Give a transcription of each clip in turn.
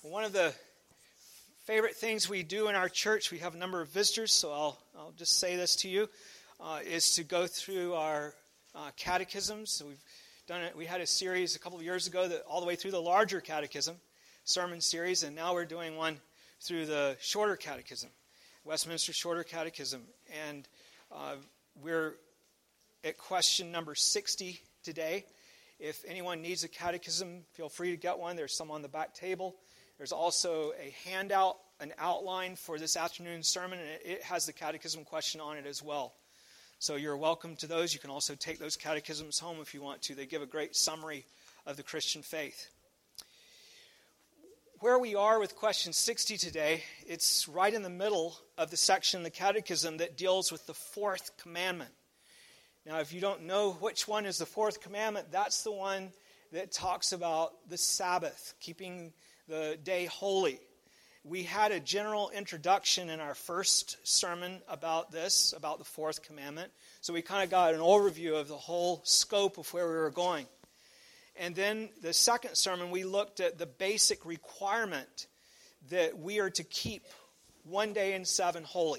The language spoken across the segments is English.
One of the favorite things we do in our church, we have a number of visitors, so I'll just say this to you, is to go through our catechisms. So we've done it. We had a series a couple of years ago that all the way through the larger catechism, sermon series, and now we're doing one through the shorter catechism, Westminster Shorter Catechism. And we're at question number 60 today. If anyone needs a catechism, feel free to get one. There's some on the back table. There's also a handout, an outline for this afternoon's sermon, and it has the catechism question on it as well. So you're welcome to those. You can also take those catechisms home if you want to. They give a great summary of the Christian faith. Where we are with question 60 today, it's right in the middle of the section of the catechism that deals with the fourth commandment. Now, if you don't know which one is the fourth commandment, that's the one that talks about the Sabbath, keeping the day holy. We had a general introduction in our first sermon about this, about the fourth commandment. So we kind of got an overview of the whole scope of where we were going. And then the second sermon, we looked at the basic requirement that we are to keep one day in 7 holy.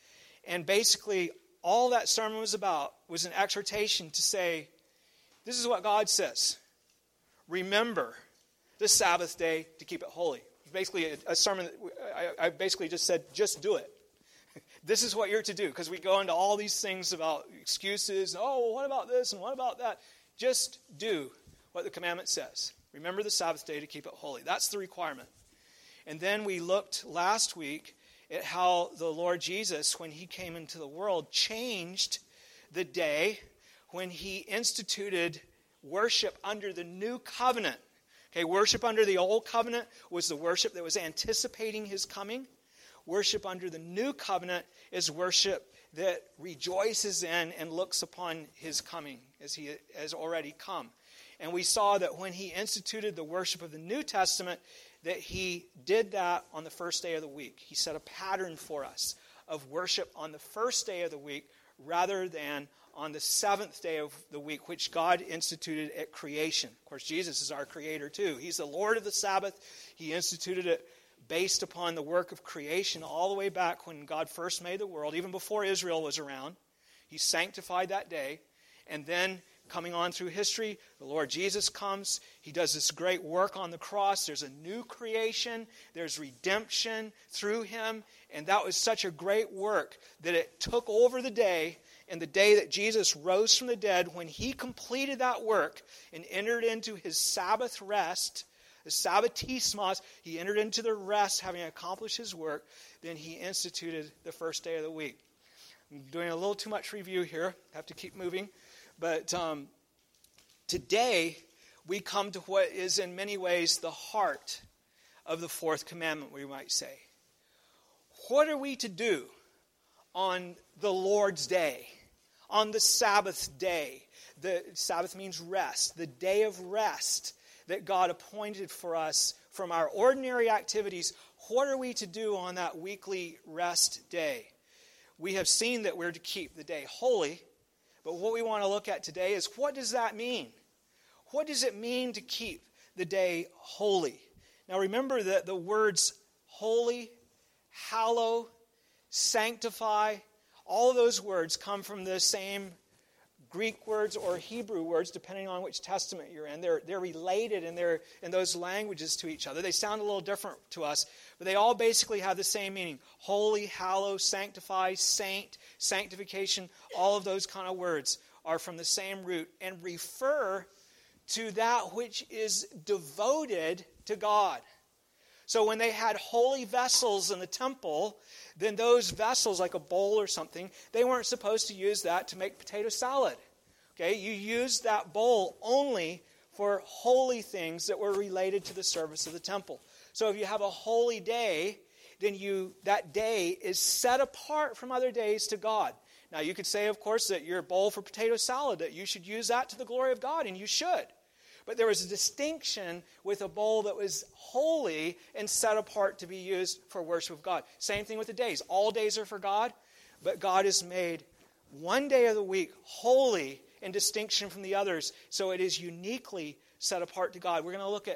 And basically, all that sermon was about was an exhortation to say, this is what God says. Remember the Sabbath day to keep it holy. Basically, a sermon that I basically just said, just do it. This is what you're to do, because we go into all these things about excuses. Oh, well, what about this and what about that? Just do what the commandment says. Remember the Sabbath day to keep it holy. That's the requirement. And then we looked last week at how the Lord Jesus, when he came into the world, changed the day when he instituted worship under the new covenant. Okay, worship under the old covenant was the worship that was anticipating his coming. Worship under the new covenant is worship that rejoices in and looks upon his coming as he has already come. And we saw that when he instituted the worship of the New Testament, that he did that on the first day of the week. He set a pattern for us of worship on the first day of the week rather than on the seventh day of the week, which God instituted at creation. Of course, Jesus is our creator too. He's the Lord of the Sabbath. He instituted it based upon the work of creation all the way back when God first made the world, even before Israel was around. He sanctified that day. And then coming on through history, the Lord Jesus comes. He does this great work on the cross. There's a new creation. There's redemption through him. And that was such a great work that it took over the day. And the day that Jesus rose from the dead, when he completed that work and entered into his Sabbath rest, the Sabbatismos, he entered into the rest having accomplished his work, then he instituted the first day of the week. I'm doing a little too much review here. I have to keep moving. But today, we come to what is in many ways the heart of the fourth commandment, we might say. What are we to do on the Lord's day, on the Sabbath day? The Sabbath means rest, the day of rest that God appointed for us from our ordinary activities. What are we to do on that weekly rest day? We have seen that we're to keep the day holy. But what we want to look at today is, what does that mean? What does it mean to keep the day holy? Now remember that the words holy, hallow, sanctify, all of those words come from the same Greek words or Hebrew words, depending on which testament you're in. They're related in those languages to each other. They sound a little different to us, but they all basically have the same meaning. Holy, hallow, sanctify, saint, sanctification, all of those kind of words are from the same root and refer to that which is devoted to God. So when they had holy vessels in the temple, then those vessels, like a bowl or something, they weren't supposed to use that to make potato salad. Okay, you used that bowl only for holy things that were related to the service of the temple. So if you have a holy day, then that day is set apart from other days to God. Now you could say, of course, that your bowl for potato salad, that you should use that to the glory of God, and you should. But there was a distinction with a bowl that was holy and set apart to be used for worship of God. Same thing with the days. All days are for God, but God has made one day of the week holy in distinction from the others, so it is uniquely set apart to God. We're going to look at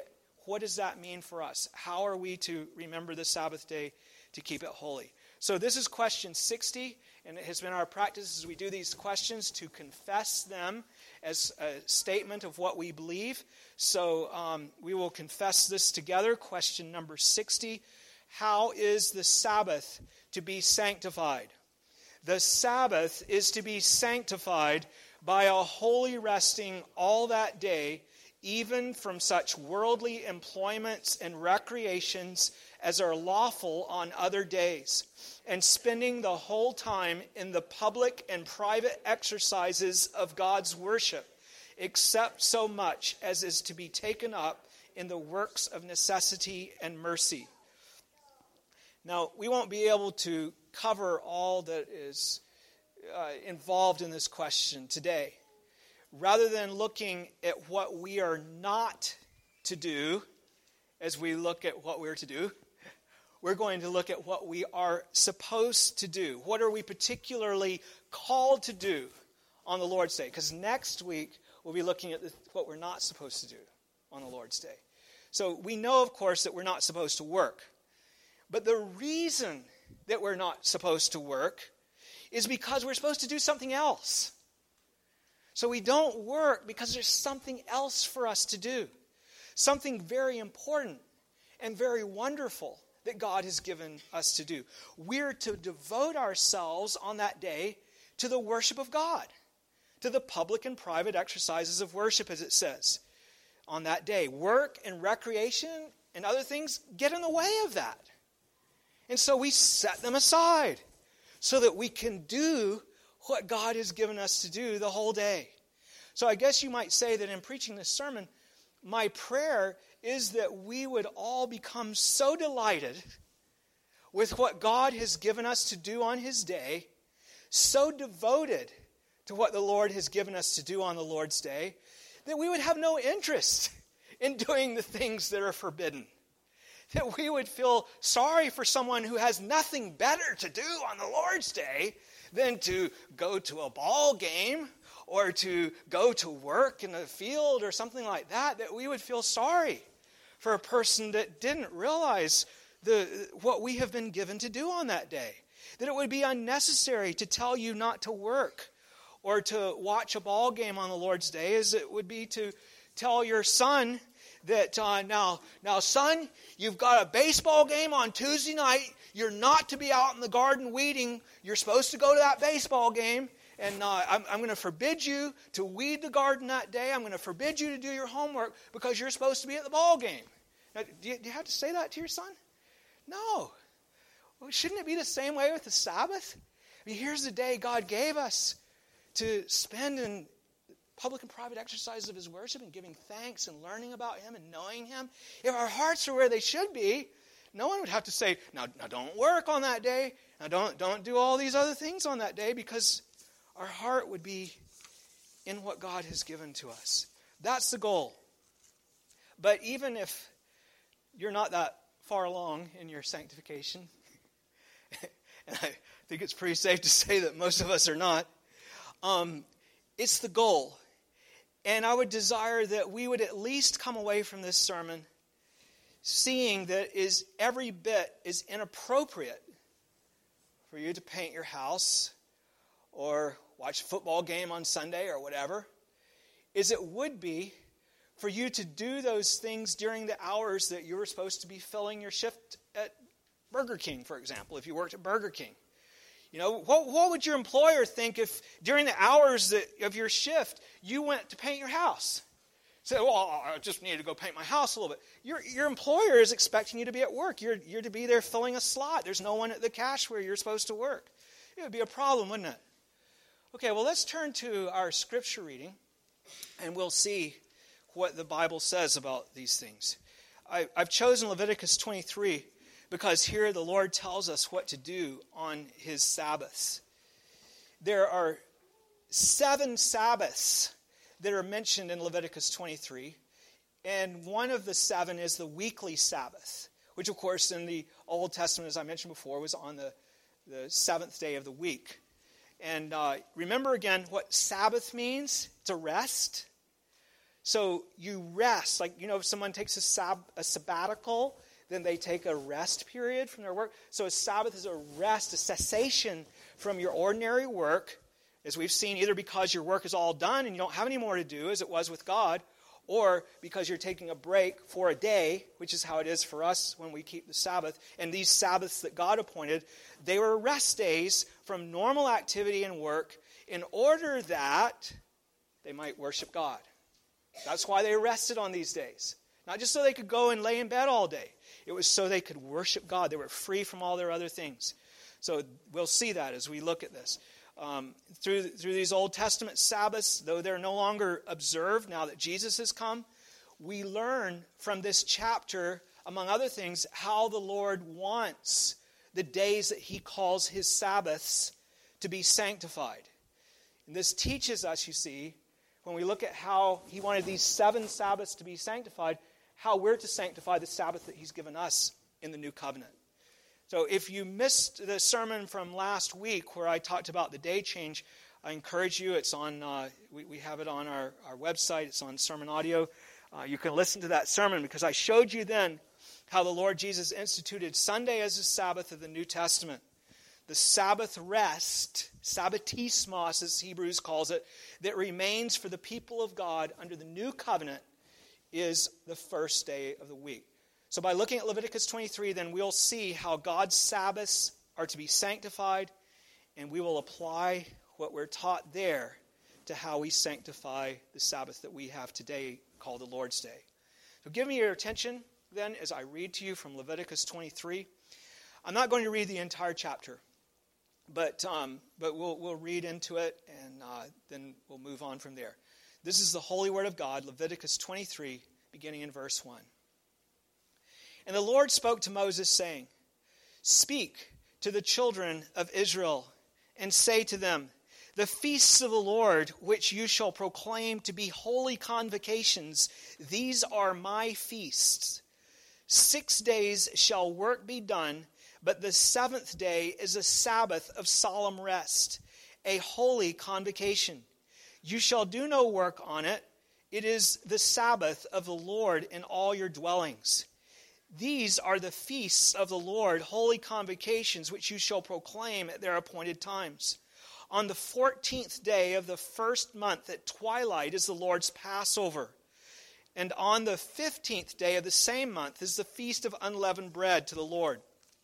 what does that mean for us? How are we to remember the Sabbath day to keep it holy? So this is question 60, and it has been our practice as we do these questions to confess them as a statement of what we believe. So we will confess this together. Question number 60, how is the Sabbath to be sanctified? The Sabbath is to be sanctified by a holy resting all that day, even from such worldly employments and recreations as are lawful on other days, and spending the whole time in the public and private exercises of God's worship, except so much as is to be taken up in the works of necessity and mercy. Now, we won't be able to cover all that is involved in this question today. Rather than looking at what we are not to do as we look at what we're to do, we're going to look at what we are supposed to do. What are we particularly called to do on the Lord's Day? Because next week we'll be looking at what we're not supposed to do on the Lord's Day. So we know, of course, that we're not supposed to work. But the reason that we're not supposed to work is because we're supposed to do something else. So we don't work because there's something else for us to do. Something very important and very wonderful that God has given us to do. We're to devote ourselves on that day to the worship of God, to the public and private exercises of worship, as it says. On that day, work and recreation and other things get in the way of that. And so we set them aside so that we can do what God has given us to do the whole day. So I guess you might say that in preaching this sermon, my prayer is that we would all become so delighted with what God has given us to do on His day, so devoted to what the Lord has given us to do on the Lord's day, that we would have no interest in doing the things that are forbidden. That we would feel sorry for someone who has nothing better to do on the Lord's day than to go to a ball game or to go to work in the field or something like that, that we would feel sorry for a person that didn't realize what we have been given to do on that day. That it would be unnecessary to tell you not to work or to watch a ball game on the Lord's day, as it would be to tell your son that, now, son, you've got a baseball game on Tuesday night. You're not to be out in the garden weeding. You're supposed to go to that baseball game. And I'm going to forbid you to weed the garden that day. I'm going to forbid you to do your homework because you're supposed to be at the ball game. Now, do you have to say that to your son? No. Well, shouldn't it be the same way with the Sabbath? I mean, here's the day God gave us to spend in public and private exercises of His worship and giving thanks and learning about Him and knowing Him. If our hearts are where they should be, no one would have to say, now don't work on that day. Now don't do all these other things on that day, because our heart would be in what God has given to us. That's the goal. But even if you're not that far along in your sanctification, and I think it's pretty safe to say that most of us are not, it's the goal. And I would desire that we would at least come away from this sermon seeing that is every bit as inappropriate for you to paint your house or watch a football game on Sunday or whatever, as it would be for you to do those things during the hours that you were supposed to be filling your shift at Burger King, for example, if you worked at Burger King. You know, what would your employer think if during the hours of your shift you went to paint your house? Say, well, I just need to go paint my house a little bit. Your employer is expecting you to be at work. You're to be there filling a slot. There's no one at the cash where you're supposed to work. It would be a problem, wouldn't it? Okay, well, let's turn to our scripture reading, and we'll see what the Bible says about these things. I've chosen Leviticus 23 because here the Lord tells us what to do on His Sabbaths. There are 7 Sabbaths that are mentioned in Leviticus 23, and one of the 7 is the weekly Sabbath, which of course in the Old Testament, as I mentioned before, was on the 7th day of the week. And remember again what Sabbath means. It's a rest. So you rest. Like, if someone takes a sabbatical, then they take a rest period from their work. So a Sabbath is a rest, a cessation from your ordinary work, as we've seen, either because your work is all done and you don't have any more to do, as it was with God, or because you're taking a break for a day, which is how it is for us when we keep the Sabbath. And these Sabbaths that God appointed, they were rest days from normal activity and work in order that they might worship God. That's why they rested on these days. Not just so they could go and lay in bed all day. It was so they could worship God. They were free from all their other things. So we'll see that as we look at this. Through these Old Testament Sabbaths, though they're no longer observed now that Jesus has come, we learn from this chapter, among other things, how the Lord wants the days that he calls his Sabbaths to be sanctified. And this teaches us, you see, when we look at how he wanted these 7 Sabbaths to be sanctified, how we're to sanctify the Sabbath that he's given us in the new covenant. So if you missed the sermon from last week where I talked about the day change, I encourage you. It's on. We have it on our website. It's on sermon audio. You can listen to that sermon because I showed you then how the Lord Jesus instituted Sunday as the Sabbath of the New Testament. The Sabbath rest, sabbatismos as Hebrews calls it, that remains for the people of God under the new covenant is the first day of the week. So by looking at Leviticus 23, then we'll see how God's Sabbaths are to be sanctified, and we will apply what we're taught there to how we sanctify the Sabbath that we have today called the Lord's Day. So give me your attention then as I read to you from Leviticus 23. I'm not going to read the entire chapter, but we'll read into it, and then we'll move on from there. This is the Holy Word of God, Leviticus 23, beginning in verse 1. And the Lord spoke to Moses, saying, "Speak to the children of Israel, and say to them, the feasts of the Lord, which you shall proclaim to be holy convocations, these are my feasts. 6 days shall work be done, but the 7th day is a Sabbath of solemn rest, a holy convocation. You shall do no work on it. It is the Sabbath of the Lord in all your dwellings. These are the feasts of the Lord, holy convocations, which you shall proclaim at their appointed times. On the 14th day of the first month at twilight is the Lord's Passover. And on the 15th day of the same month is the feast of unleavened bread to the Lord.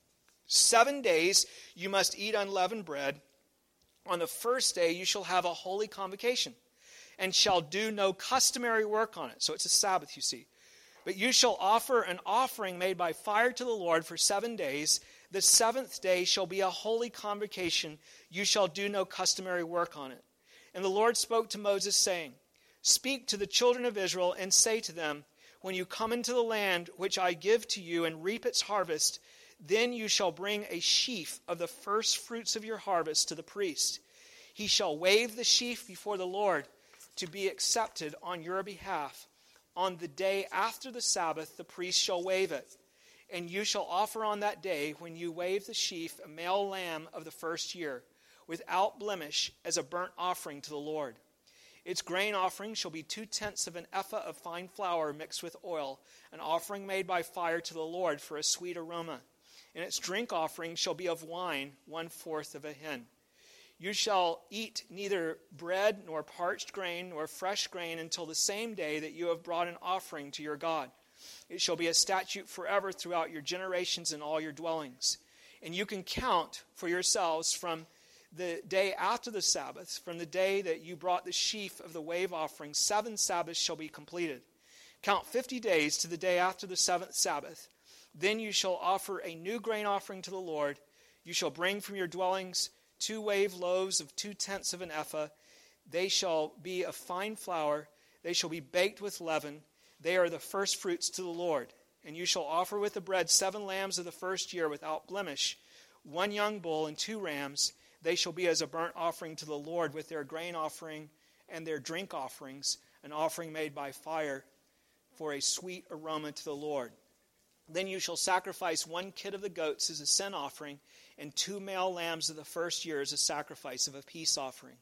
7 days you must eat unleavened bread. On the first day you shall have a holy convocation, and shall do no customary work on it." So it's a Sabbath, you see. "But you shall offer an offering made by fire to the Lord for 7 days. The 7th day shall be a holy convocation. You shall do no customary work on it." And the Lord spoke to Moses, saying, "Speak to the children of Israel, and say to them, when you come into the land which I give to you and reap its harvest, then you shall bring a sheaf of the first fruits of your harvest to the priest. He shall wave the sheaf before the Lord to be accepted on your behalf. On the day after the Sabbath, the priest shall wave it. And you shall offer on that day, when you wave the sheaf, a male lamb of the first year, without blemish, as a burnt offering to the Lord. Its grain offering shall be 2/10 of an ephah of fine flour mixed with oil, an offering made by fire to the Lord for a sweet aroma. And its drink offering shall be of wine, 1/4 of a hin. You shall eat neither bread nor parched grain nor fresh grain until the same day that you have brought an offering to your God. It shall be a statute forever throughout your generations in all your dwellings. And you can count for yourselves from the day after the Sabbath, from the day that you brought the sheaf of the wave offering, 7 Sabbaths shall be completed. Count 50 days to the day after the 7th Sabbath. Then you shall offer a new grain offering to the Lord. You shall bring from your dwellings 2 wave loaves of 2/10 of an ephah. They shall be of fine flour. They shall be baked with leaven. They are the first fruits to the Lord. And you shall offer with the bread 7 lambs of the first year without blemish, 1 young bull and 2 rams. They shall be as a burnt offering to the Lord with their grain offering and their drink offerings, an offering made by fire for a sweet aroma to the Lord. Then you shall sacrifice 1 kid of the goats as a sin offering, and 2 male lambs of the first year as a sacrifice of a peace offering.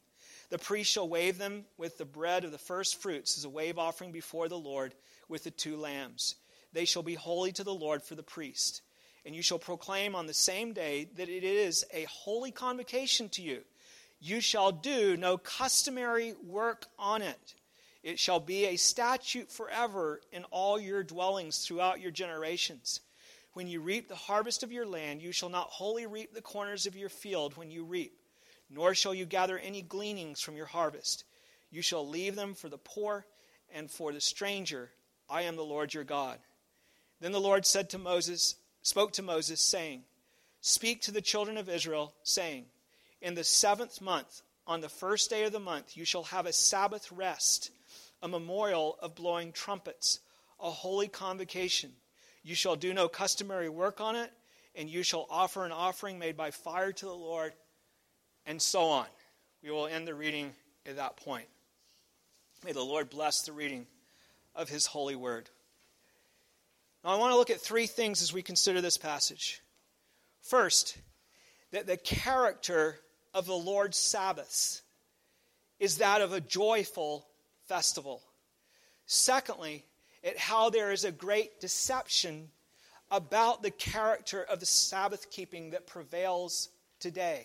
The priest shall wave them with the bread of the first fruits as a wave offering before the Lord with the 2 lambs. They shall be holy to the Lord for the priest. And you shall proclaim on the same day that it is a holy convocation to you. You shall do no customary work on it. It shall be a statute forever in all your dwellings throughout your generations. When you reap the harvest of your land, you shall not wholly reap the corners of your field when you reap, nor shall you gather any gleanings from your harvest. You shall leave them for the poor and for the stranger. I am the Lord your God. Then the Lord spoke to Moses, saying, Speak to the children of Israel, saying, In the 7th month, on the first day of the month, you shall have a Sabbath rest, a memorial of blowing trumpets, a holy convocation. You shall do no customary work on it, and you shall offer an offering made by fire to the Lord, and so on. We will end the reading at that point. May the Lord bless the reading of his holy word. Now I want to look at 3 things as we consider this passage. First, that the character of the Lord's Sabbaths is that of a joyful festival. Secondly, at how there is a great deception about the character of the Sabbath keeping that prevails today.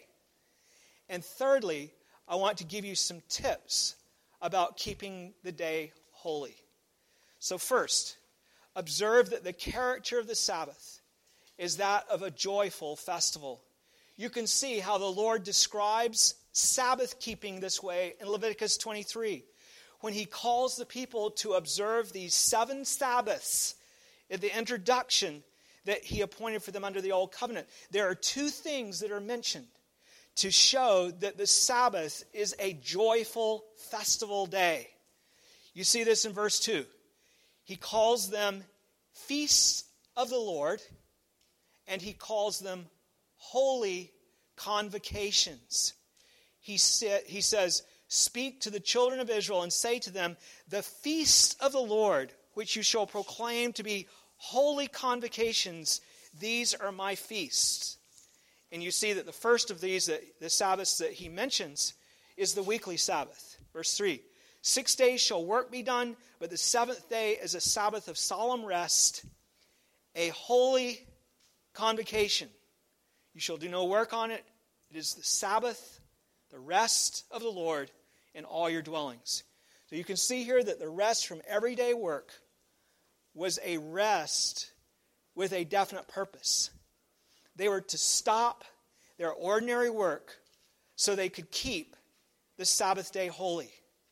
And thirdly, I want to give you some tips about keeping the day holy. So first, observe that the character of the Sabbath is that of a joyful festival. You can see how the Lord describes Sabbath keeping this way in Leviticus 23, when he calls the people to observe these 7 Sabbaths in the introduction that he appointed for them under the Old Covenant. There are 2 things that are mentioned to show that the Sabbath is a joyful festival day. You see this in verse 2. He calls them feasts of the Lord, and he calls them holy convocations. He says, Speak to the children of Israel and say to them, the feasts of the Lord, which you shall proclaim to be holy convocations, these are my feasts. And you see that the first of these, the Sabbaths that he mentions, is the weekly Sabbath. Verse 3, 6 days shall work be done, but the 7th day is a Sabbath of solemn rest, a holy convocation. You shall do no work on it. It is the Sabbath, the rest of the Lord in all your dwellings. So you can see here that the rest from everyday work was a rest with a definite purpose. They were to stop their ordinary work so they could keep the Sabbath day holy,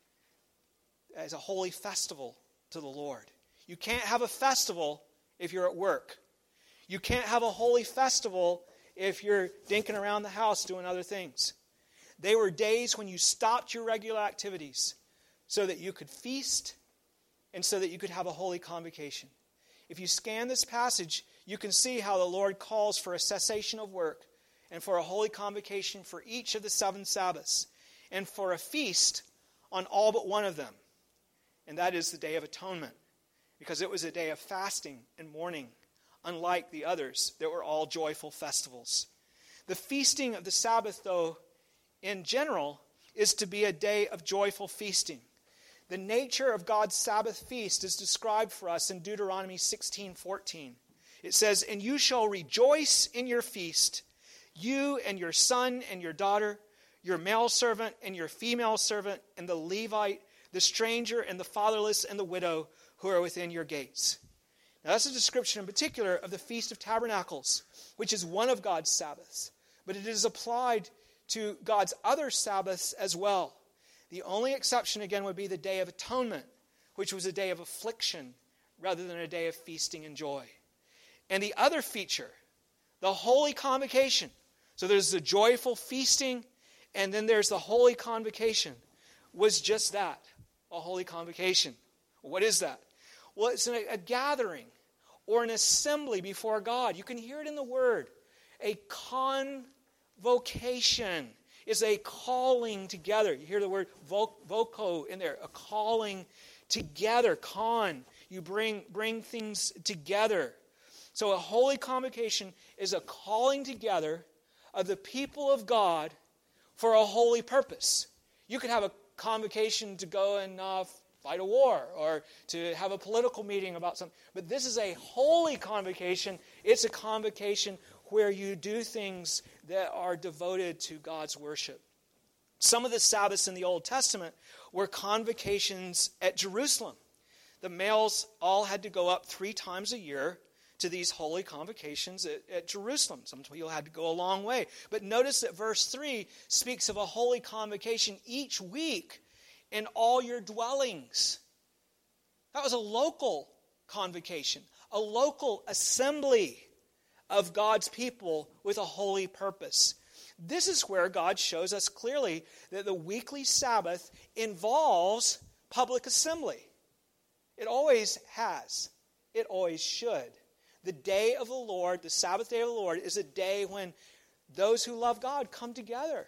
as a holy festival to the Lord. You can't have a festival if you're at work. You can't have a holy festival if you're dinking around the house doing other things. They were days when you stopped your regular activities so that you could feast and so that you could have a holy convocation. If you scan this passage, you can see how the Lord calls for a cessation of work and for a holy convocation for each of the 7 Sabbaths and for a feast on all but one of them. And that is the Day of Atonement, because it was a day of fasting and mourning, unlike the others that were all joyful festivals. The feasting of the Sabbath, though, in general, is to be a day of joyful feasting. The nature of God's Sabbath feast is described for us in Deuteronomy 16:14. It says, And you shall rejoice in your feast, you and your son and your daughter, your male servant and your female servant, and the Levite, the stranger and the fatherless and the widow who are within your gates. Now that's a description in particular of the Feast of Tabernacles, which is one of God's Sabbaths. But it is applied to God's other Sabbaths as well. The only exception, again, would be the Day of Atonement, which was a day of affliction rather than a day of feasting and joy. And the other feature, the holy convocation. So there's the joyful feasting, and then there's the holy convocation, was just that, a holy convocation. What is that? Well, it's a gathering or an assembly before God. You can hear it in the word. A convocation is a calling together. You hear the word voco in there, a calling together. You bring things together. So a holy convocation is a calling together of the people of God for a holy purpose. You could have a convocation to go and fight a war or to have a political meeting about something. But this is a holy convocation. It's a convocation where you do things that are devoted to God's worship. Some of the Sabbaths in the Old Testament were convocations at Jerusalem. The males all had to go up 3 times a year to these holy convocations at Jerusalem. Some people had to go a long way. But notice that verse 3 speaks of a holy convocation each week in all your dwellings. That was a local convocation, a local assembly of God's people with a holy purpose. This is where God shows us clearly that the weekly Sabbath involves public assembly. It always has. It always should. The day of the Lord, the Sabbath day of the Lord, is a day when those who love God come together,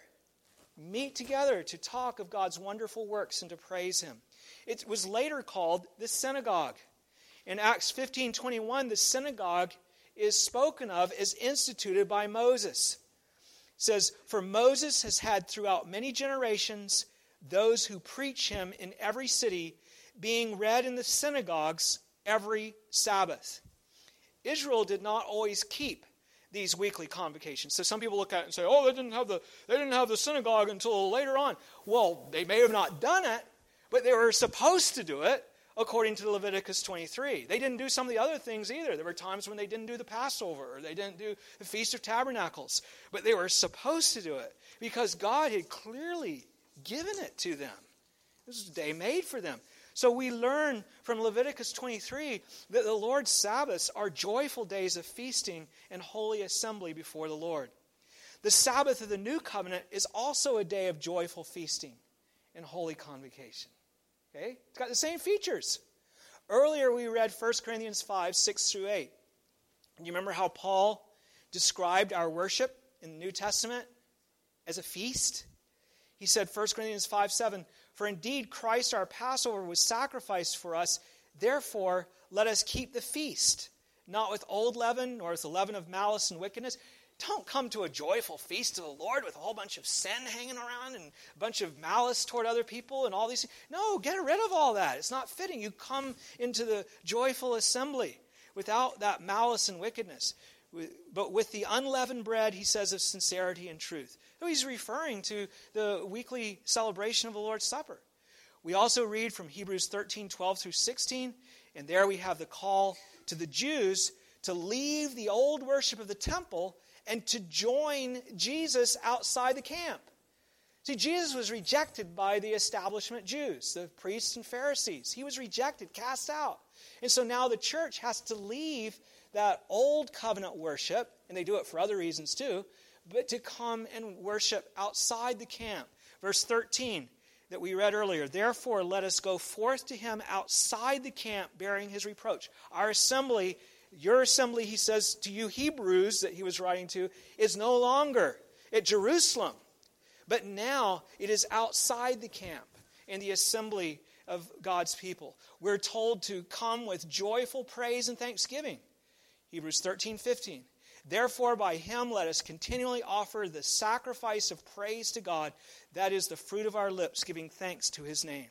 meet together to talk of God's wonderful works and to praise Him. It was later called the synagogue. In Acts 15:21, the synagogue is spoken of as instituted by Moses. It says, "For Moses has had throughout many generations those who preach him in every city, being read in the synagogues every Sabbath." Israel did not always keep these weekly convocations. So some people look at it and say, "Oh, they didn't have the synagogue until later on." Well, they may have not done it, but they were supposed to do it according to Leviticus 23. They didn't do some of the other things either. There were times when they didn't do the Passover or they didn't do the Feast of Tabernacles, but they were supposed to do it because God had clearly given it to them. This was a day made for them. So we learn from Leviticus 23 that the Lord's Sabbaths are joyful days of feasting and holy assembly before the Lord. The Sabbath of the New Covenant is also a day of joyful feasting and holy convocation. Okay? It's got the same features. Earlier we read 1 Corinthians 5, 6 through 8. You remember how Paul described our worship in the New Testament as a feast? He said, 1 Corinthians 5, 7, "For indeed Christ our Passover was sacrificed for us. Therefore, let us keep the feast, not with old leaven, nor with the leaven of malice and wickedness." Don't come to a joyful feast of the Lord with a whole bunch of sin hanging around and a bunch of malice toward other people and all these things. No, get rid of all that. It's not fitting. You come into the joyful assembly without that malice and wickedness. But with the unleavened bread, he says, of sincerity and truth. So he's referring to the weekly celebration of the Lord's Supper. We also read from Hebrews 13, 12 through 16, and there we have the call to the Jews to leave the old worship of the temple and to join Jesus outside the camp. See, Jesus was rejected by the establishment Jews, the priests and Pharisees. He was rejected, cast out. And so now the church has to leave that old covenant worship, and they do it for other reasons too, but to come and worship outside the camp. Verse 13 that we read earlier, "Therefore let us go forth to him outside the camp, bearing his reproach." Our assembly, your assembly, he says to you Hebrews that he was writing to, is no longer at Jerusalem, but now it is outside the camp in the assembly of God's people. We're told to come with joyful praise and thanksgiving. Hebrews 13, 15. "Therefore by him let us continually offer the sacrifice of praise to God, that is the fruit of our lips, giving thanks to his name."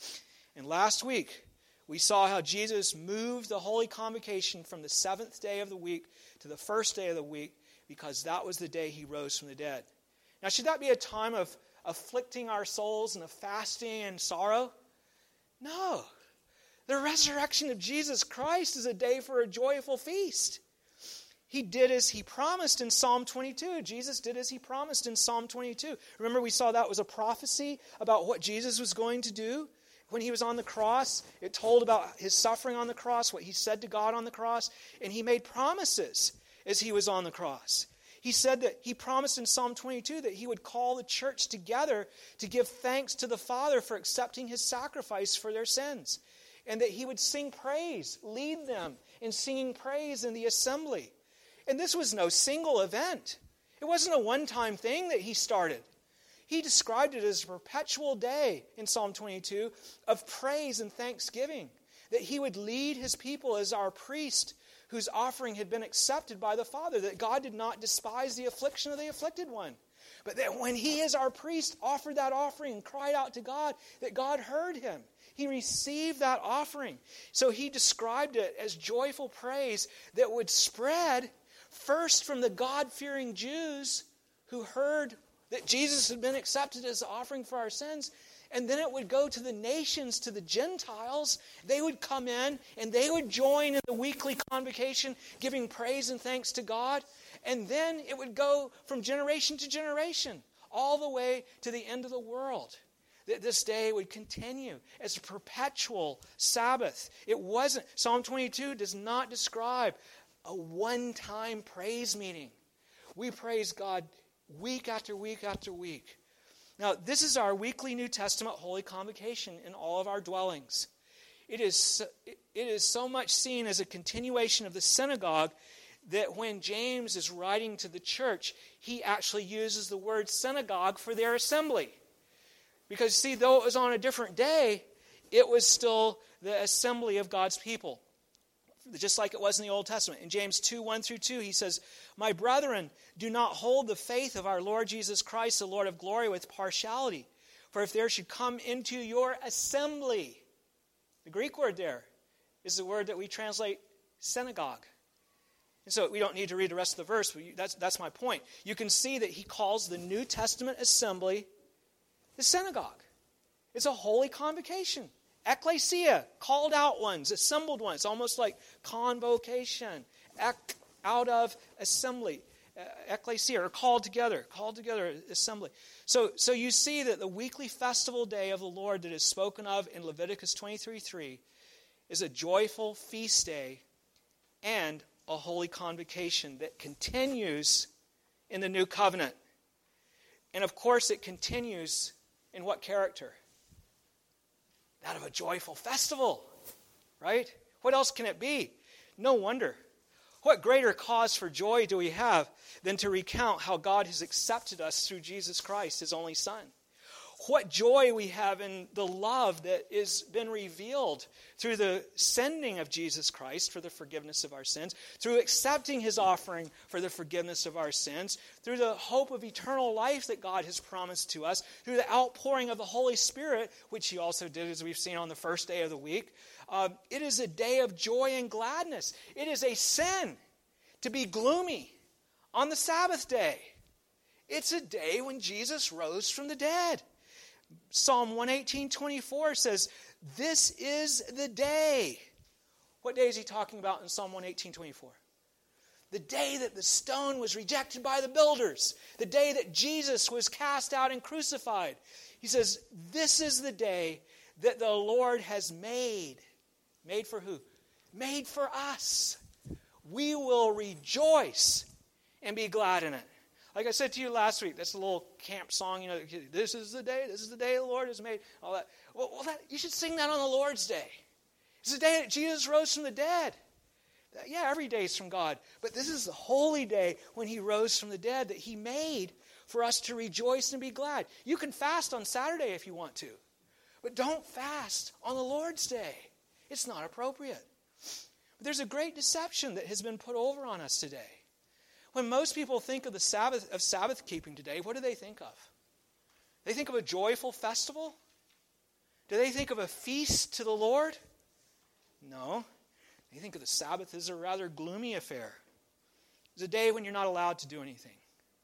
And last week, we saw how Jesus moved the holy convocation from the 7th day of the week to the 1st day of the week because that was the day he rose from the dead. Now, should that be a time of afflicting our souls and of fasting and sorrow? No. The resurrection of Jesus Christ is a day for a joyful feast. He did as he promised in Psalm 22. Jesus did as he promised in Psalm 22. Remember, we saw that was a prophecy about what Jesus was going to do when he was on the cross. It told about his suffering on the cross, what he said to God on the cross, and he made promises as he was on the cross. He said that he promised in Psalm 22 that he would call the church together to give thanks to the Father for accepting his sacrifice for their sins, and that he would sing praise, lead them in singing praise in the assembly. And this was no single event. It wasn't a one-time thing that he started. He described it as a perpetual day in Psalm 22 of praise and thanksgiving, that he would lead his people as our priest whose offering had been accepted by the Father, that God did not despise the affliction of the afflicted one, But that when he, as our priest, offered that offering and cried out to God, that God heard him. He received that offering. So he described it as joyful praise that would spread first from the God-fearing Jews who heard that Jesus had been accepted as the offering for our sins. And then it would go to the nations, to the Gentiles. They would come in and they would join in the weekly convocation, giving praise and thanks to God. And then it would go from generation to generation, all the way to the end of the world. That this day would continue as a perpetual Sabbath. It wasn't. Psalm 22 does not describe a one-time praise meeting. We praise God week after week after week. Now, this is our weekly New Testament Holy Convocation in all of our dwellings. It is so much seen as a continuation of the synagogue that when James is writing to the church, he actually uses the word synagogue for their assembly. Because, see, though it was on a different day, it was still the assembly of God's people. Just like it was in the Old Testament. In James 2, 1-2, he says, "My brethren, do not hold the faith of our Lord Jesus Christ, the Lord of glory, with partiality. For if there should come into your assembly," the Greek word there is the word that we translate synagogue. And so we don't need to read the rest of the verse, but that's my point. You can see that he calls the New Testament assembly the synagogue. It's a holy convocation. Ecclesia, called out ones, assembled ones, almost like convocation, out of assembly. Ecclesia, or called together assembly. So you see that the weekly festival day of the Lord that is spoken of in Leviticus 23:3 is a joyful feast day and a holy convocation that continues in the new covenant. And of course it continues in what character? That of a joyful festival, right? What else can it be? No wonder. What greater cause for joy do we have than to recount how God has accepted us through Jesus Christ, his only Son? What joy we have in the love that has been revealed through the sending of Jesus Christ for the forgiveness of our sins, through accepting his offering for the forgiveness of our sins, through the hope of eternal life that God has promised to us, through the outpouring of the Holy Spirit, which he also did, as we've seen on the first day of the week. It is a day of joy and gladness. It is a sin to be gloomy on the Sabbath day. It's a day when Jesus rose from the dead. Psalm 118:24 says, "This is the day." What day is he talking about in Psalm 118:24? The day that the stone was rejected by the builders. The day that Jesus was cast out and crucified. He says, this is the day that the Lord has made. Made for who? Made for us. We will rejoice and be glad in it. Like I said to you last week, that's a little camp song, this is the day the Lord has made, all that. Well, you should sing that on the Lord's Day. It's the day that Jesus rose from the dead. Yeah, every day is from God, but this is the holy day when he rose from the dead that he made for us to rejoice and be glad. You can fast on Saturday if you want to, but don't fast on the Lord's Day. It's not appropriate. But there's a great deception that has been put over on us today. When most people think of the Sabbath keeping today, what do they think of? They think of a joyful festival? Do they think of a feast to the Lord? No. They think of the Sabbath as a rather gloomy affair. It's a day when you're not allowed to do anything.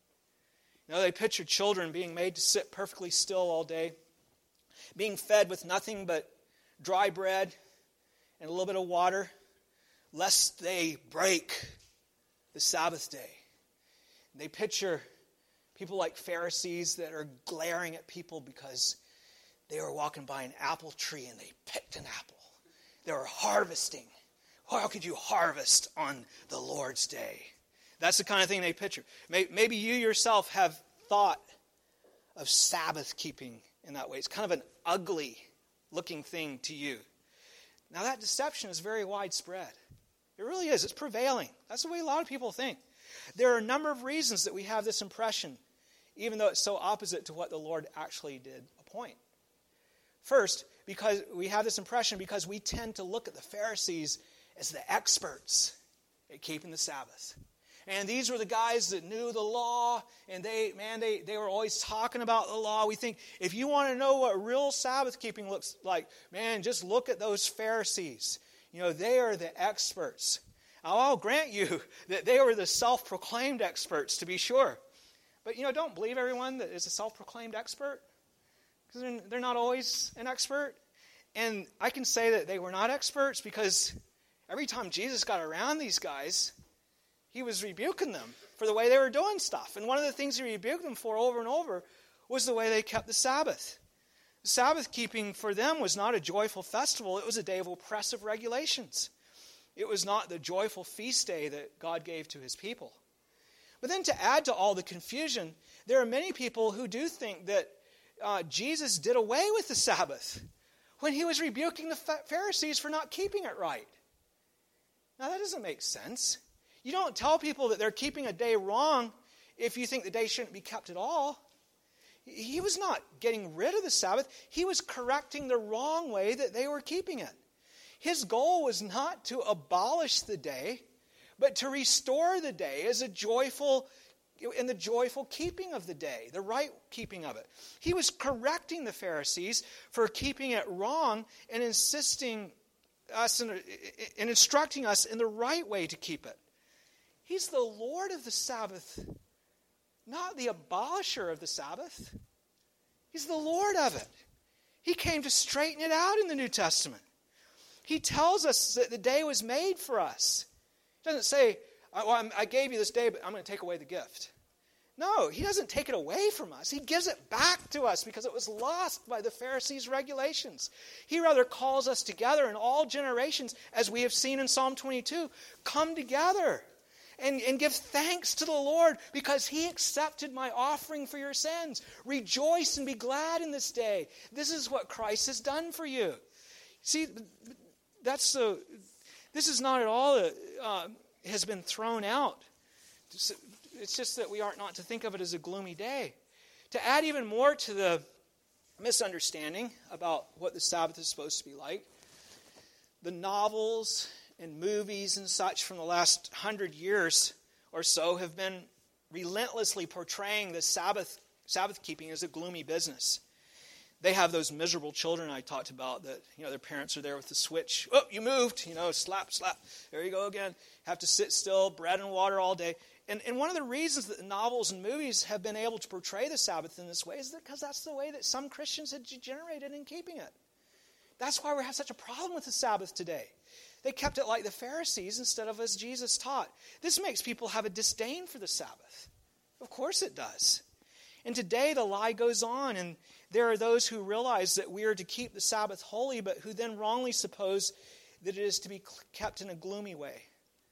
They picture children being made to sit perfectly still all day, being fed with nothing but dry bread and a little bit of water, lest they break the Sabbath day. They picture people like Pharisees that are glaring at people because they were walking by an apple tree and they picked an apple. They were harvesting. How could you harvest on the Lord's day? That's the kind of thing they picture. Maybe you yourself have thought of Sabbath keeping in that way. It's kind of an ugly looking thing to you. Now that deception is very widespread. It really is. It's prevailing. That's the way a lot of people think. There are a number of reasons that we have this impression, even though it's so opposite to what the Lord actually did appoint. First, because we have this impression because we tend to look at the Pharisees as the experts at keeping the Sabbath. And these were the guys that knew the law, and they were always talking about the law. We think, if you want to know what real Sabbath keeping looks like, man, just look at those Pharisees. They are the experts. Now, I'll grant you that they were the self-proclaimed experts, to be sure. But, don't believe everyone that is a self-proclaimed expert, because they're not always an expert. And I can say that they were not experts because every time Jesus got around these guys, he was rebuking them for the way they were doing stuff. And one of the things he rebuked them for over and over was the way they kept the Sabbath. The Sabbath keeping for them was not a joyful festival. It was a day of oppressive regulations. It was not the joyful feast day that God gave to his people. But then to add to all the confusion, there are many people who do think that Jesus did away with the Sabbath when he was rebuking the Pharisees for not keeping it right. Now that doesn't make sense. You don't tell people that they're keeping a day wrong if you think the day shouldn't be kept at all. He was not getting rid of the Sabbath. He was correcting the wrong way that they were keeping it. His goal was not to abolish the day, but to restore the day as in the joyful keeping of the day, the right keeping of it. He was correcting the Pharisees for keeping it wrong and instructing us in the right way to keep it. He's the Lord of the Sabbath, not the abolisher of the Sabbath. He's the Lord of it. He came to straighten it out in the New Testament. He tells us that the day was made for us. He doesn't say, I gave you this day, but I'm going to take away the gift. No, he doesn't take it away from us. He gives it back to us because it was lost by the Pharisees' regulations. He rather calls us together in all generations, as we have seen in Psalm 22, come together and give thanks to the Lord because he accepted my offering for your sins. Rejoice and be glad in this day. This is what Christ has done for you. See, this is not at all has been thrown out. It's just that we are not to think of it as a gloomy day. To add even more to the misunderstanding about what the Sabbath is supposed to be like, the novels and movies and such from the last 100 years or so have been relentlessly portraying the Sabbath keeping as a gloomy business. They have those miserable children I talked about that, their parents are there with the switch. Oh, you moved, slap. There you go again. Have to sit still, bread and water all day. And one of the reasons that the novels and movies have been able to portray the Sabbath in this way is because that's the way that some Christians had degenerated in keeping it. That's why we have such a problem with the Sabbath today. They kept it like the Pharisees instead of as Jesus taught. This makes people have a disdain for the Sabbath. Of course it does. And today the lie goes on, and there are those who realize that we are to keep the Sabbath holy, but who then wrongly suppose that it is to be kept in a gloomy way.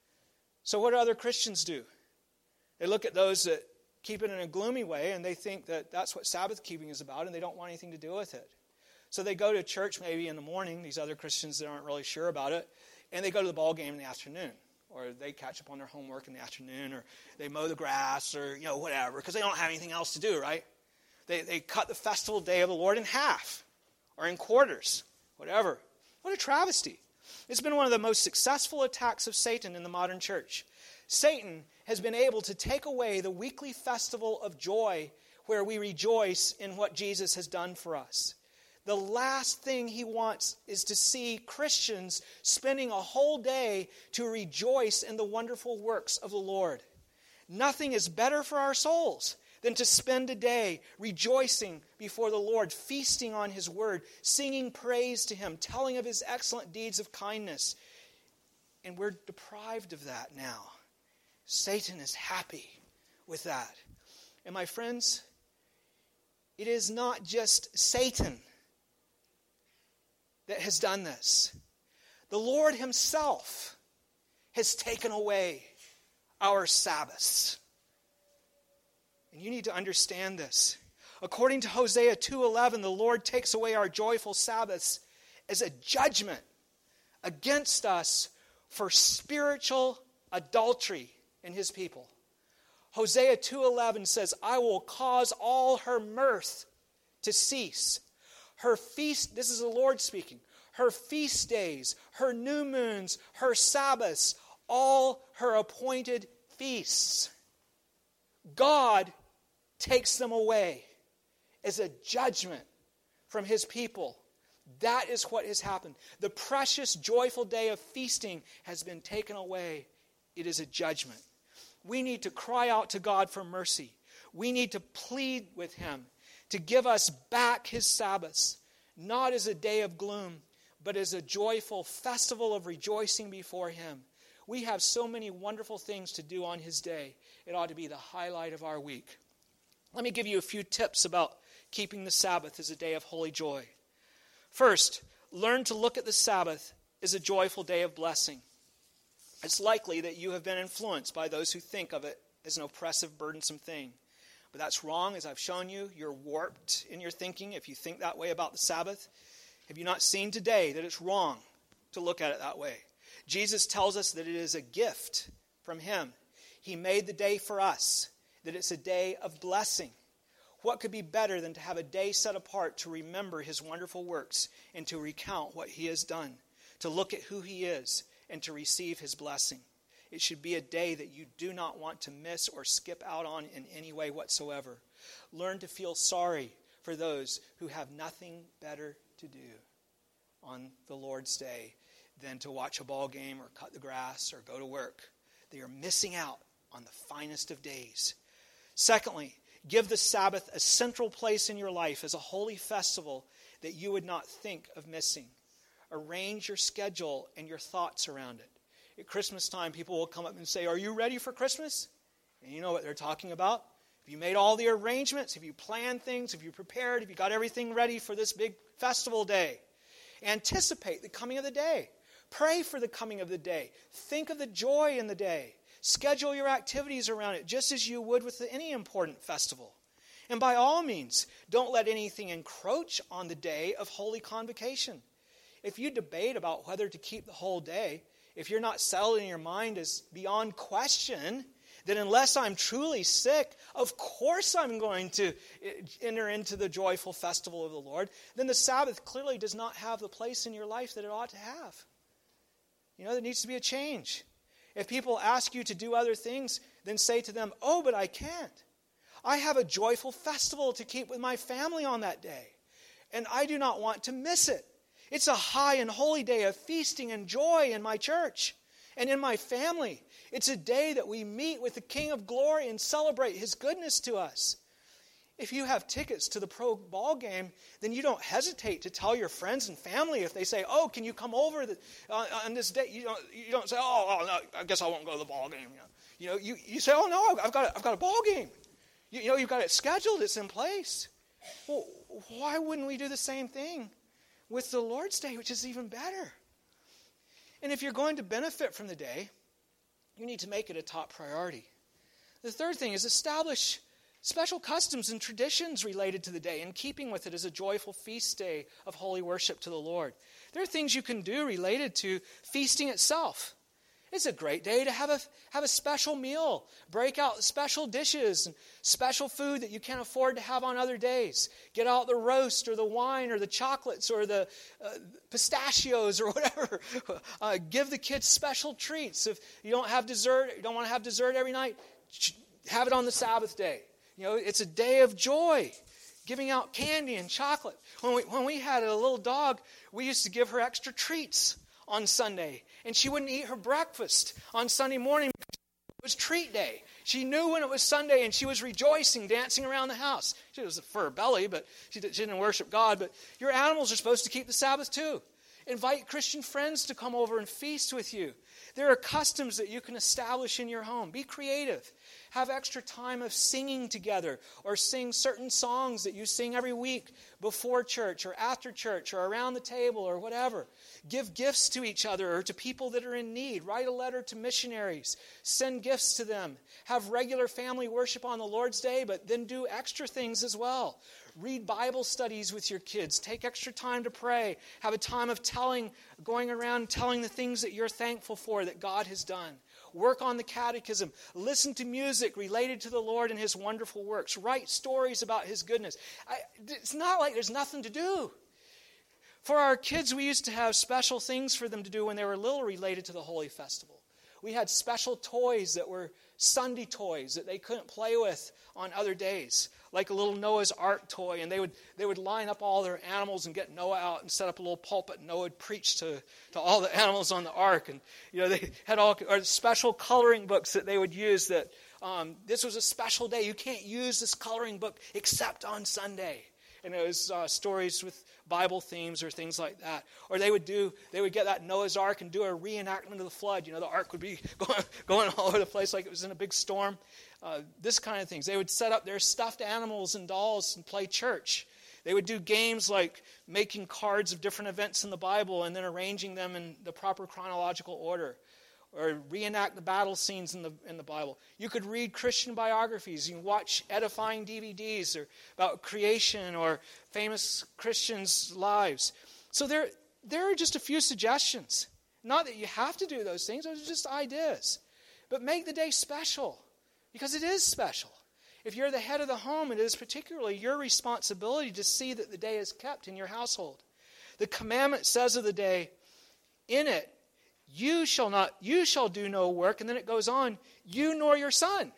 So what do other Christians do? They look at those that keep it in a gloomy way, and they think that that's what Sabbath keeping is about, and they don't want anything to do with it. So they go to church maybe in the morning, these other Christians that aren't really sure about it, and they go to the ball game in the afternoon. Or they catch up on their homework in the afternoon, or they mow the grass, or whatever, because they don't have anything else to do, right? They cut the festival day of the Lord in half, or in quarters, whatever. What a travesty. It's been one of the most successful attacks of Satan in the modern church. Satan has been able to take away the weekly festival of joy where we rejoice in what Jesus has done for us. The last thing he wants is to see Christians spending a whole day to rejoice in the wonderful works of the Lord. Nothing is better for our souls than to spend a day rejoicing before the Lord, feasting on his word, singing praise to him, telling of his excellent deeds of kindness. And we're deprived of that now. Satan is happy with that. And my friends, it is not just Satan that has done this. The Lord himself has taken away our Sabbaths. And you need to understand this. According to Hosea 2:11, the Lord takes away our joyful Sabbaths as a judgment against us for spiritual adultery in his people. Hosea 2:11 says, I will cause all her mirth to cease. Her feast, this is the Lord speaking, her feast days, her new moons, her Sabbaths, all her appointed feasts, God takes them away as a judgment from his people. That is what has happened. The precious, joyful day of feasting has been taken away. It is a judgment. We need to cry out to God for mercy. We need to plead with him to give us back his Sabbaths, not as a day of gloom, but as a joyful festival of rejoicing before him. We have so many wonderful things to do on his day. It ought to be the highlight of our week. Let me give you a few tips about keeping the Sabbath as a day of holy joy. First, learn to look at the Sabbath as a joyful day of blessing. It's likely that you have been influenced by those who think of it as an oppressive, burdensome thing. But that's wrong, as I've shown you. You're warped in your thinking if you think that way about the Sabbath. Have you not seen today that it's wrong to look at it that way? Jesus tells us that it is a gift from him. He made the day for us, that it's a day of blessing. What could be better than to have a day set apart to remember his wonderful works and to recount what he has done, to look at who he is and to receive his blessing? It should be a day that you do not want to miss or skip out on in any way whatsoever. Learn to feel sorry for those who have nothing better to do on the Lord's day than to watch a ball game or cut the grass or go to work. They are missing out on the finest of days. Secondly, give the Sabbath a central place in your life as a holy festival that you would not think of missing. Arrange your schedule and your thoughts around it. At Christmas time, people will come up and say, "Are you ready for Christmas?" And you know what they're talking about. Have you made all the arrangements? Have you planned things? Have you prepared? Have you got everything ready for this big festival day? Anticipate the coming of the day. Pray for the coming of the day. Think of the joy in the day. Schedule your activities around it just as you would with any important festival. And by all means, don't let anything encroach on the day of holy convocation. If you debate about whether to keep the whole day, if you're not settled in your mind as beyond question, then unless I'm truly sick, of course I'm going to enter into the joyful festival of the Lord, then the Sabbath clearly does not have the place in your life that it ought to have. You know, there needs to be a change. If people ask you to do other things, then say to them, "Oh, but I can't. I have a joyful festival to keep with my family on that day, and I do not want to miss it. It's a high and holy day of feasting and joy in my church and in my family. It's a day that we meet with the King of Glory and celebrate his goodness to us." If you have tickets to the pro ball game, then you don't hesitate to tell your friends and family if they say, "Oh, can you come over on this day?" You don't say, "Oh, no, I guess I won't go to the ball game." You say, "Oh no, I've got a ball game." You've got it scheduled. It's in place. Well, why wouldn't we do the same thing with the Lord's Day, which is even better? And if you're going to benefit from the day, you need to make it a top priority. The third thing is establish special customs and traditions related to the day, in keeping with it as a joyful feast day of holy worship to the Lord. There are things you can do related to feasting itself. It's a great day to have a special meal, break out special dishes and special food that you can't afford to have on other days. Get out the roast or the wine or the chocolates or the pistachios or whatever. Give the kids special treats. If you don't have dessert, you don't want to have dessert every night, have it on the Sabbath day. It's a day of joy, giving out candy and chocolate. When we had a little dog, we used to give her extra treats on Sunday. And she wouldn't eat her breakfast on Sunday morning because it was treat day. She knew when it was Sunday and she was rejoicing, dancing around the house. She was for her belly, but she didn't worship God. But your animals are supposed to keep the Sabbath too. Invite Christian friends to come over and feast with you. There are customs that you can establish in your home. Be creative. Have extra time of singing together, or sing certain songs that you sing every week before church or after church or around the table or whatever. Give gifts to each other or to people that are in need. Write a letter to missionaries. Send gifts to them. Have regular family worship on the Lord's Day, but then do extra things as well. Read Bible studies with your kids. Take extra time to pray. Have a time of going around telling the things that you're thankful for that God has done. Work on the catechism. Listen to music related to the Lord and his wonderful works. Write stories about his goodness. It's not like there's nothing to do. For our kids, we used to have special things for them to do when they were little related to the Holy Festival. We had special toys that were Sunday toys that they couldn't play with on other days, like a little Noah's Ark toy. And they would line up all their animals and get Noah out and set up a little pulpit. And Noah would preach to all the animals on the ark. And they had all special coloring books that they would use. That this was a special day. You can't use this coloring book except on Sunday. And it was stories with Bible themes or things like that. Or they would get that Noah's Ark and do a reenactment of the flood. The ark would be going all over the place like it was in a big storm. This kind of things. They would set up their stuffed animals and dolls and play church. They would do games like making cards of different events in the Bible and then arranging them in the proper chronological order. Or reenact the battle scenes in the Bible. You could read Christian biographies. You can watch edifying DVDs about creation or famous Christians' lives. So there are just a few suggestions. Not that you have to do those things. Those are just ideas. But make the day special, because it is special. If you're the head of the home, it is particularly your responsibility to see that the day is kept in your household. The commandment says of the day, in it, you shall do no work. And then it goes on, you nor your son.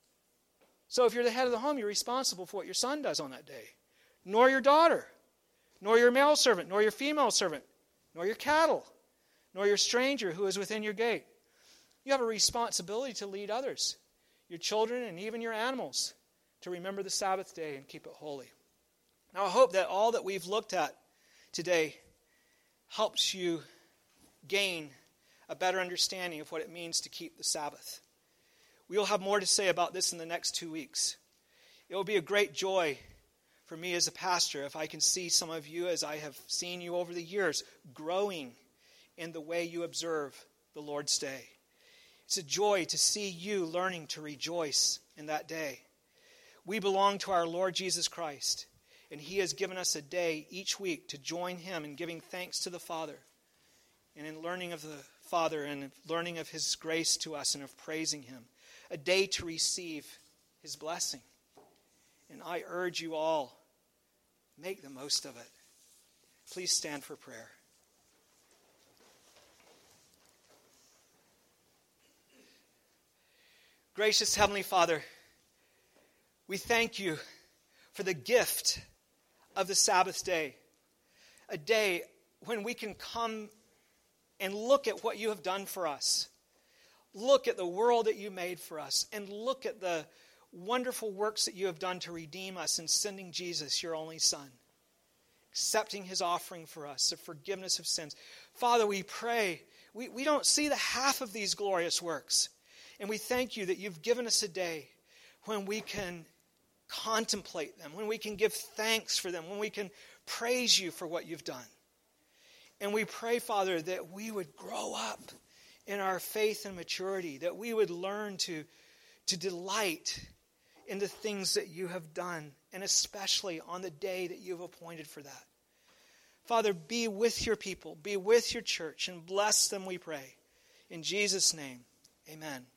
So if you're the head of the home, you're responsible for what your son does on that day. Nor your daughter, nor your male servant, nor your female servant, nor your cattle, nor your stranger who is within your gate. You have a responsibility to lead others, your children and even your animals, to remember the Sabbath day and keep it holy. Now I hope that all that we've looked at today helps you gain a better understanding of what it means to keep the Sabbath. We will have more to say about this in the next 2 weeks. It will be a great joy for me as a pastor if I can see some of you, as I have seen you over the years, growing in the way you observe the Lord's day. It's a joy to see you learning to rejoice in that day. We belong to our Lord Jesus Christ, and He has given us a day each week to join Him in giving thanks to the Father, and in learning of the Father and learning of His grace to us and of praising Him. A day to receive His blessing. And I urge you all, make the most of it. Please stand for prayer. Gracious Heavenly Father, we thank you for the gift of the Sabbath day. A day when we can come and look at what you have done for us. Look at the world that you made for us. And look at the wonderful works that you have done to redeem us in sending Jesus, your only Son. Accepting His offering for us, the forgiveness of sins. Father, we pray. We don't see the half of these glorious works. And we thank you that you've given us a day when we can contemplate them, when we can give thanks for them, when we can praise you for what you've done. And we pray, Father, that we would grow up in our faith and maturity, that we would learn to delight in the things that you have done, and especially on the day that you have appointed for that. Father, be with your people, be with your church, and bless them, we pray. In Jesus' name, amen.